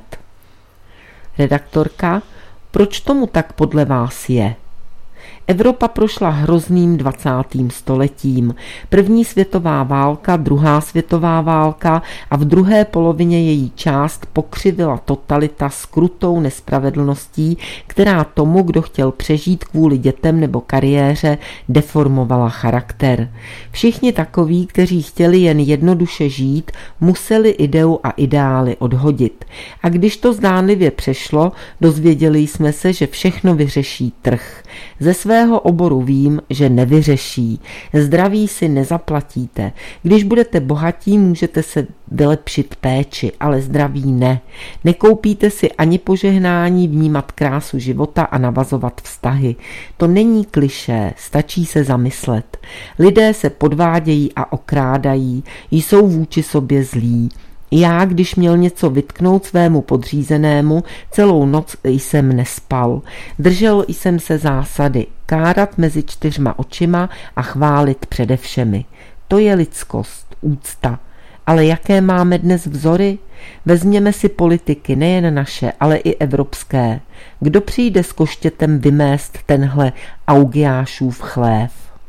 Redaktorka, proč tomu tak podle vás je? Evropa prošla hrozným dvacátým stoletím. První světová válka, druhá světová válka a v druhé polovině její část pokřivila totalita s krutou nespravedlností, která tomu, kdo chtěl přežít kvůli dětem nebo kariéře, deformovala charakter. Všichni takoví, kteří chtěli jen jednoduše žít, museli ideu a ideály odhodit. A když to zdánlivě přešlo, dozvěděli jsme se, že všechno vyřeší trh. Ze svého oboru vím, že nevyřeší. Zdraví si nezaplatíte. Když budete bohatí, můžete se vylepšit péči, ale zdraví ne. Nekoupíte si ani požehnání vnímat krásu života a navazovat vztahy. To není klišé, stačí se zamyslet. Lidé se podvádějí a okrádají, jsou vůči sobě zlí. Já, když měl něco vytknout svému podřízenému, celou noc jsem nespal. Držel jsem se zásady, kárat mezi čtyřma očima a chválit přede všemi. To je lidskost, úcta. Ale jaké máme dnes vzory? Vezměme si politiky, nejen naše, ale i evropské. Kdo přijde s koštětem vymést tenhle Augiášův chlév?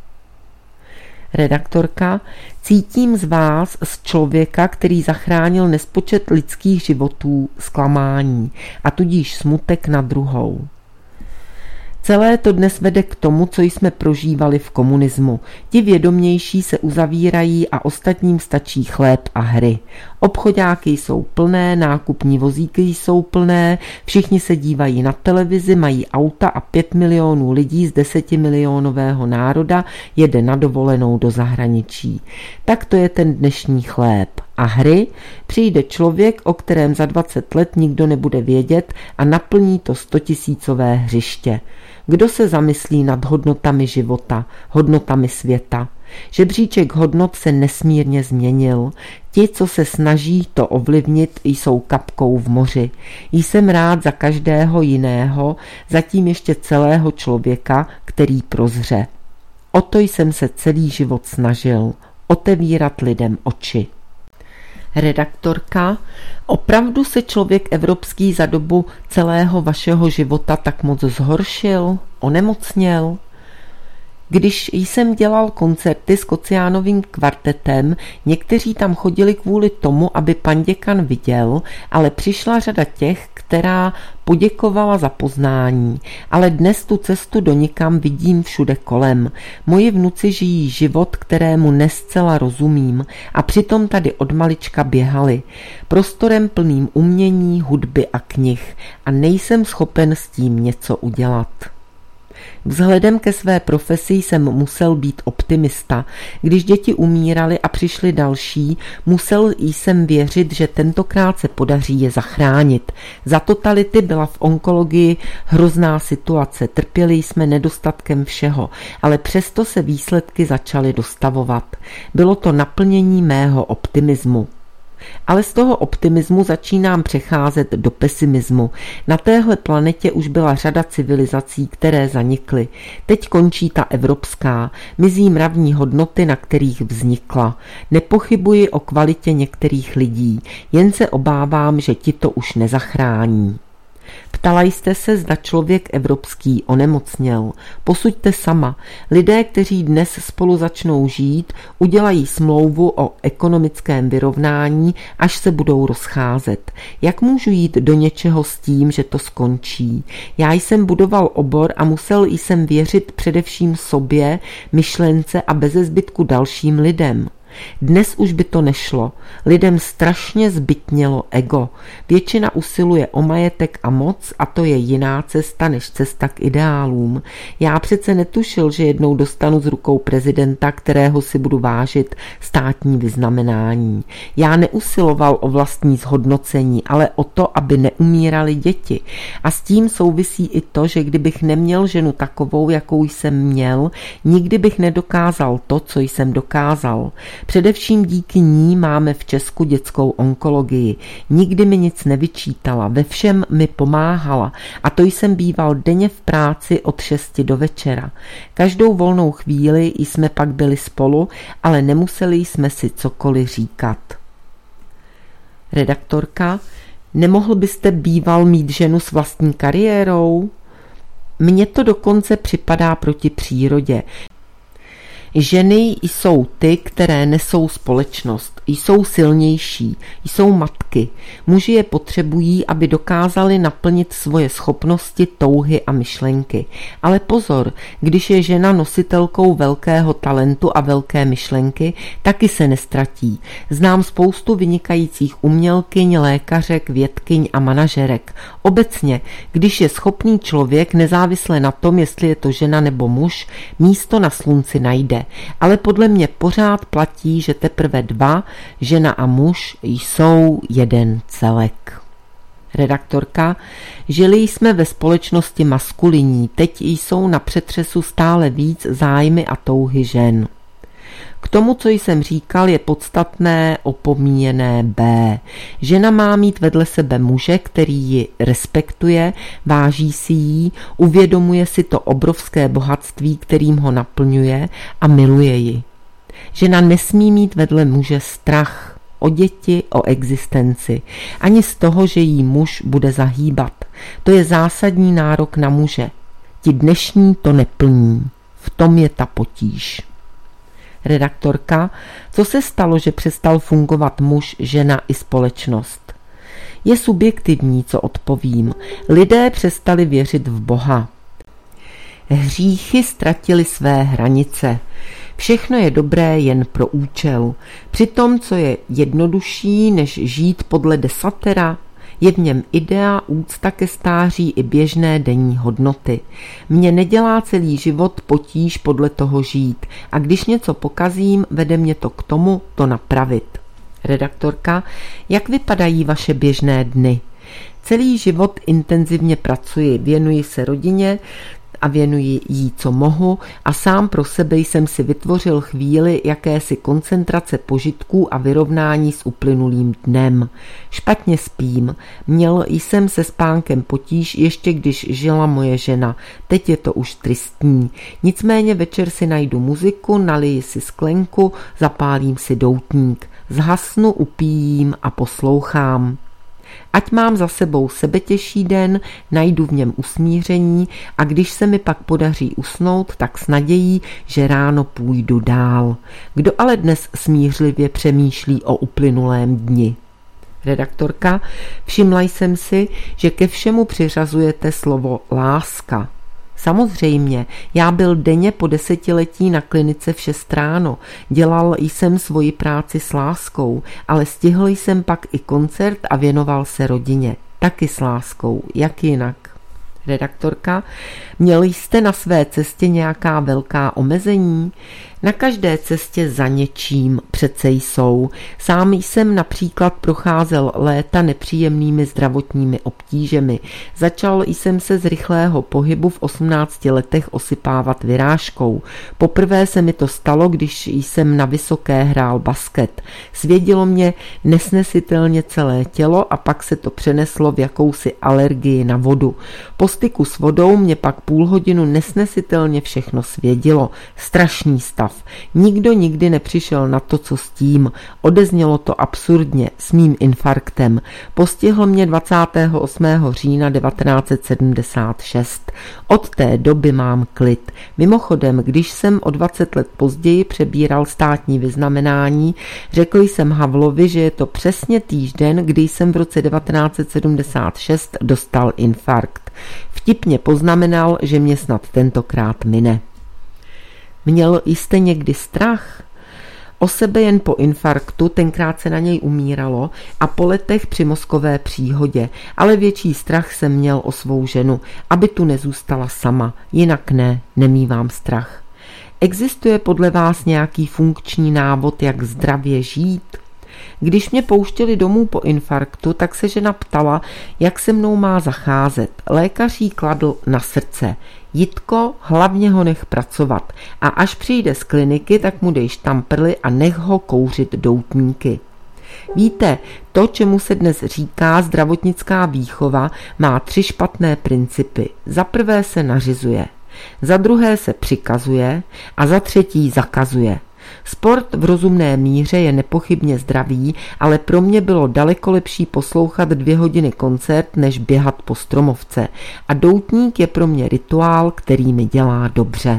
Redaktorka, cítím z vás, z člověka, který zachránil nespočet lidských životů, zklamání a tudíž smutek na druhou. Celé to dnes vede k tomu, co jsme prožívali v komunismu. Ti vědomější se uzavírají a ostatním stačí chléb a hry. Obchodáky jsou plné, nákupní vozíky jsou plné, všichni se dívají na televizi, mají auta a pět milionů lidí z desetimilionového národa jede na dovolenou do zahraničí. Tak to je ten dnešní chléb. A hry přijde člověk, o kterém za dvacet let nikdo nebude vědět a naplní to stotisícové hřiště. Kdo se zamyslí nad hodnotami života, hodnotami světa? Žebříček hodnot se nesmírně změnil. Ti, co se snaží to ovlivnit, jsou kapkou v moři. Jsem rád za každého jiného, zatím ještě celého člověka, který prozře. O to jsem se celý život snažil. Otevírat lidem oči. Redaktorka, opravdu se člověk evropský za dobu celého vašeho života tak moc zhoršil, onemocněl? Když jsem dělal koncerty s Kociánovým kvartetem, někteří tam chodili kvůli tomu, aby pan děkan viděl, ale přišla řada těch, která poděkovala za poznání. Ale dnes tu cestu do nikam vidím všude kolem. Moji vnuci žijí život, kterému nescela rozumím a přitom tady od malička běhali. Prostorem plným umění, hudby a knih a nejsem schopen s tím něco udělat. Vzhledem ke své profesi jsem musel být optimista. Když děti umíraly a přišly další, musel jsem věřit, že tentokrát se podaří je zachránit. Za totality byla v onkologii hrozná situace, trpěli jsme nedostatkem všeho, ale přesto se výsledky začaly dostavovat. Bylo to naplnění mého optimismu. Ale z toho optimismu začínám přecházet do pesimismu. Na téhle planetě už byla řada civilizací, které zanikly. Teď končí ta evropská, mizí mravní hodnoty, na kterých vznikla. Nepochybuji o kvalitě některých lidí, jen se obávám, že ti to už nezachrání. Ptala jste se, zda člověk evropský onemocněl. Posuďte sama. Lidé, kteří dnes spolu začnou žít, udělají smlouvu o ekonomickém vyrovnání, až se budou rozcházet. Jak můžu jít do něčeho s tím, že to skončí? Já jsem budoval obor a musel jsem věřit především sobě, myšlence a bezezbytku dalším lidem. Dnes už by to nešlo. Lidem strašně zbytnělo ego. Většina usiluje o majetek a moc a to je jiná cesta než cesta k ideálům. Já přece netušil, že jednou dostanu z rukou prezidenta, kterého si budu vážit, státní vyznamenání. Já neusiloval o vlastní zhodnocení, ale o to, aby neumíraly děti. A s tím souvisí i to, že kdybych neměl ženu takovou, jakou jsem měl, nikdy bych nedokázal to, co jsem dokázal. Především díky ní máme v Česku dětskou onkologii. Nikdy mi nic nevyčítala, ve všem mi pomáhala a to jsem býval denně v práci od šesti do večera. Každou volnou chvíli jsme pak byli spolu, ale nemuseli jsme si cokoliv říkat. Redaktorka, nemohl byste býval mít ženu s vlastní kariérou? Mně to dokonce připadá proti přírodě. Ženy jsou ty, které nesou společnost, jsou silnější, jsou matky. Muži je potřebují, aby dokázali naplnit svoje schopnosti, touhy a myšlenky. Ale pozor, když je žena nositelkou velkého talentu a velké myšlenky, taky se nestratí. Znám spoustu vynikajících umělkyň, lékařek, vědkyň a manažerek. Obecně, když je schopný člověk, nezávisle na tom, jestli je to žena nebo muž, místo na slunci najde. Ale podle mě pořád platí, že teprve dva, žena a muž, jsou jeden celek. Redaktorka, žili jsme ve společnosti maskulinní, teď jsou na přetřesu stále víc zájmy a touhy žen. K tomu, co jsem říkal, je podstatné opomíjené B. Žena má mít vedle sebe muže, který ji respektuje, váží si jí, uvědomuje si to obrovské bohatství, kterým ho naplňuje a miluje ji. Žena nesmí mít vedle muže strach o děti, o existenci, ani z toho, že jí muž bude zahýbat. To je zásadní nárok na muže. Ti dnešní to neplní. V tom je ta potíž. Redaktorka, co se stalo, že přestal fungovat muž, žena i společnost? Je subjektivní, co odpovím. Lidé přestali věřit v Boha. Hříchy ztratily své hranice. Všechno je dobré jen pro účel. Přitom, co je jednodušší, než žít podle desatera, je v něm idea, úcta ke stáří i běžné denní hodnoty. Mně nedělá celý život potíž podle toho žít a když něco pokazím, vede mě to k tomu to napravit. Redaktorka, jak vypadají vaše běžné dny? Celý život intenzivně pracuji, věnuji se rodině a věnuji jí, co mohu, a sám pro sebe jsem si vytvořil chvíli jakési koncentrace požitků a vyrovnání s uplynulým dnem. Špatně spím. Měl jsem se spánkem potíž, ještě když žila moje žena. Teď je to už tristní. Nicméně večer si najdu muziku, naliji si sklenku, zapálím si doutník. Zhasnu, upíjím a poslouchám. Ať mám za sebou sebetěžší den, najdu v něm usmíření a když se mi pak podaří usnout, tak s nadějí, že ráno půjdu dál. Kdo ale dnes smířlivě přemýšlí o uplynulém dni? Redaktorka, všimla jsem si, že ke všemu přiřazujete slovo láska. Samozřejmě, já byl denně po desetiletí na klinice v šest ráno, dělal jsem svoji práci s láskou, ale stihl jsem pak i koncert a věnoval se rodině, taky s láskou, jak jinak. Redaktorka, měl jste na své cestě nějaká velká omezení? Na každé cestě za něčím přece jsou. Sám jsem například procházel léta nepříjemnými zdravotními obtížemi. Začal jsem se z rychlého pohybu v osmnácti letech osypávat vyrážkou. Poprvé se mi to stalo, když jsem na vysoké hrál basket. Svědilo mě nesnesitelně celé tělo a pak se to přeneslo v jakousi alergii na vodu. Po styku s vodou mě pak půl hodinu nesnesitelně všechno svědilo. Strašný stav. Nikdo nikdy nepřišel na to, co s tím. Odeznělo to absurdně, s mým infarktem. Postihl mě dvacátého osmého října devatenáct set sedmdesát šest. Od té doby mám klid. Mimochodem, když jsem o dvacet let později přebíral státní vyznamenání, řekl jsem Havlovi, že je to přesně týžden, kdy jsem v roce devatenáct set sedmdesát šest dostal infarkt. Vtipně poznamenal, že mě snad tentokrát mine. Měl jste někdy strach? O sebe jen po infarktu, tenkrát se na něj umíralo, a po letech při mozkové příhodě, ale větší strach jsem měl o svou ženu, aby tu nezůstala sama, jinak ne, nemívám strach. Existuje podle vás nějaký funkční návod, jak zdravě žít? Když mě pouštěli domů po infarktu, tak se žena ptala, jak se mnou má zacházet. Lékař jí kladl na srdce: Jitko, hlavně ho nech pracovat a až přijde z kliniky, tak mu dej štamprly a nech ho kouřit doutníky. Víte, to, čemu se dnes říká zdravotnická výchova, má tři špatné principy. Za prvé se nařizuje, za druhé se přikazuje a za třetí zakazuje. Sport v rozumné míře je nepochybně zdravý, ale pro mě bylo daleko lepší poslouchat dvě hodiny koncert, než běhat po stromovce. A doutník je pro mě rituál, který mi dělá dobře.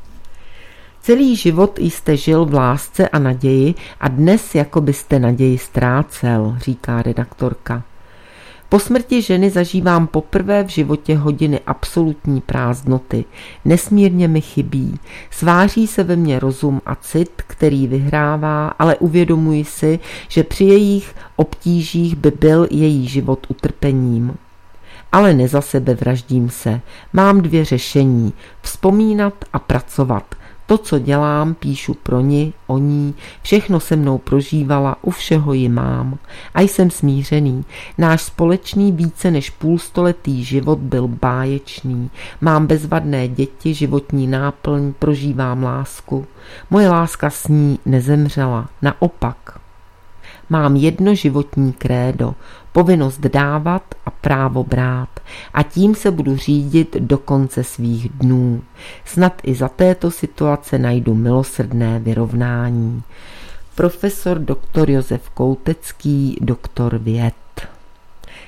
Celý život jste žil v lásce a naději a dnes jako byste naději ztrácel, říká redaktorka. Po smrti ženy zažívám poprvé v životě hodiny absolutní prázdnoty. Nesmírně mi chybí. Sváří se ve mně rozum a cit, který vyhrává, ale uvědomuji si, že při jejich obtížích by byl její život utrpením. Ale ne za sebe vraždím se. Mám dvě řešení. Vzpomínat a pracovat. To, co dělám, píšu pro ní, o ní, všechno se mnou prožívala, u všeho ji mám. A jsem smířený. Náš společný více než půlstoletý život byl báječný. Mám bezvadné děti, životní náplň, prožívám lásku. Moje láska s ní nezemřela, naopak. Mám jedno životní krédo, povinnost dávat a právo brát a tím se budu řídit do konce svých dnů. Snad i za této situace najdu milosrdné vyrovnání. Profesor doktor Josef Koutecký, doktor věd.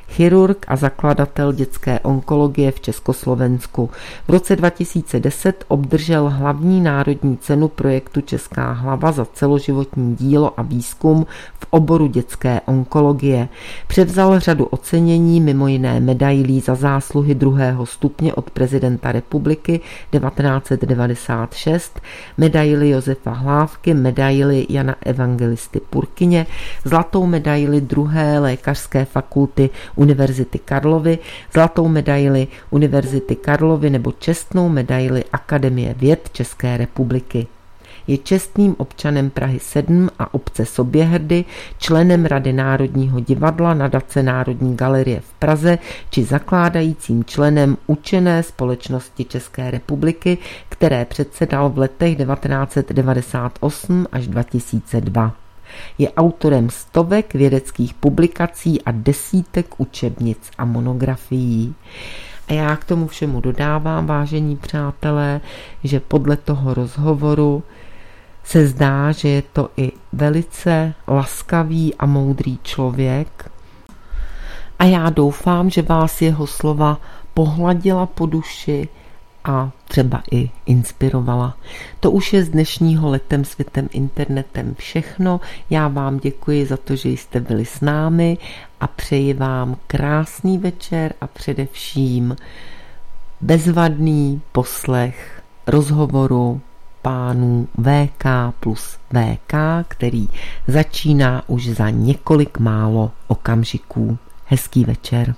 chirurg a zakladatel dětské onkologie v Československu. V roce dva tisíce deset obdržel hlavní národní cenu projektu Česká hlava za celoživotní dílo a výzkum v oboru dětské onkologie. Převzal řadu ocenění, mimo jiné medailí za zásluhy druhého stupně od prezidenta republiky devatenáct set devadesát šest, medaili Josefa Hlávky, medaili Jana Evangelisty Purkyně, zlatou medaili druhé lékařské fakulty Univerzity Karlovy, zlatou medaili Univerzity Karlovy nebo čestnou medaili Akademie věd České republiky. Je čestným občanem Prahy sedm a obce Soběhrdy, členem Rady Národního divadla, nadace Národní galerie v Praze či zakládajícím členem Učené společnosti České republiky, které předsedal v letech devatenáct set devadesát osm až dva tisíce dva. Je autorem stovek vědeckých publikací a desítek učebnic a monografií. A já k tomu všemu dodávám, vážení přátelé, že podle toho rozhovoru se zdá, že je to i velice laskavý a moudrý člověk. A já doufám, že vás jeho slova pohladila po duši a třeba i inspirovala. To už je z dnešního Letem světem internetem všechno. Já vám děkuji za to, že jste byli s námi a přeji vám krásný večer a především bezvadný poslech rozhovoru pánů V K plus V K, který začíná už za několik málo okamžiků. Hezký večer.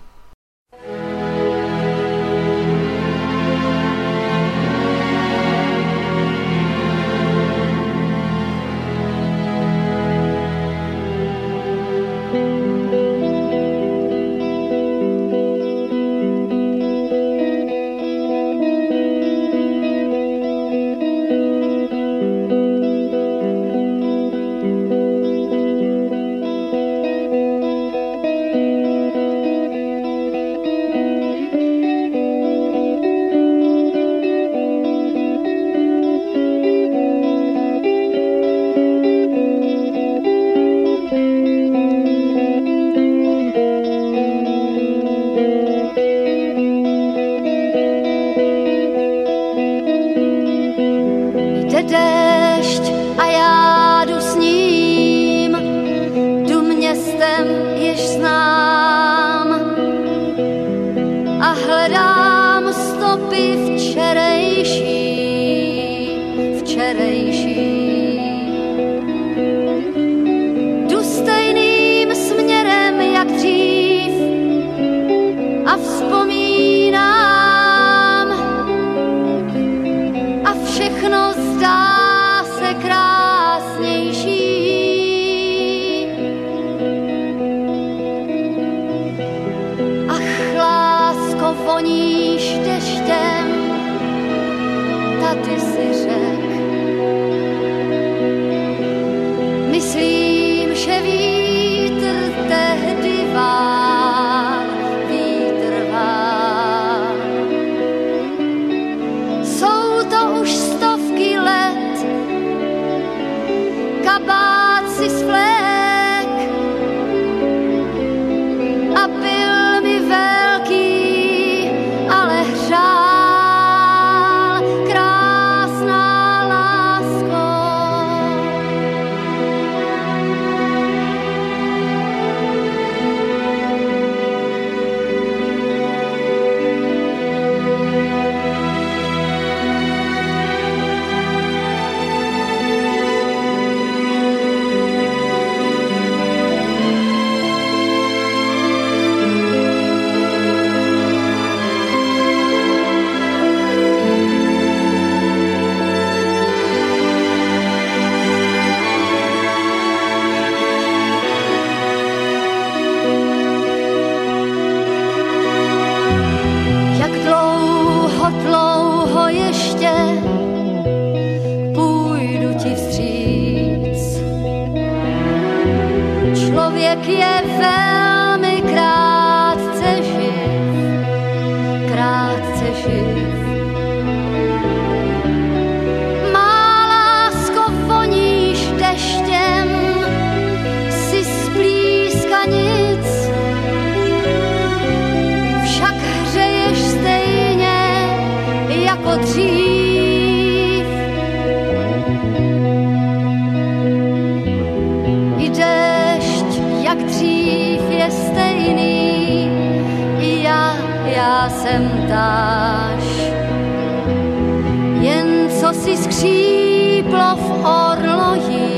dřív je stejný, i já, já jsem táž. Jen co si skříplo v orloji,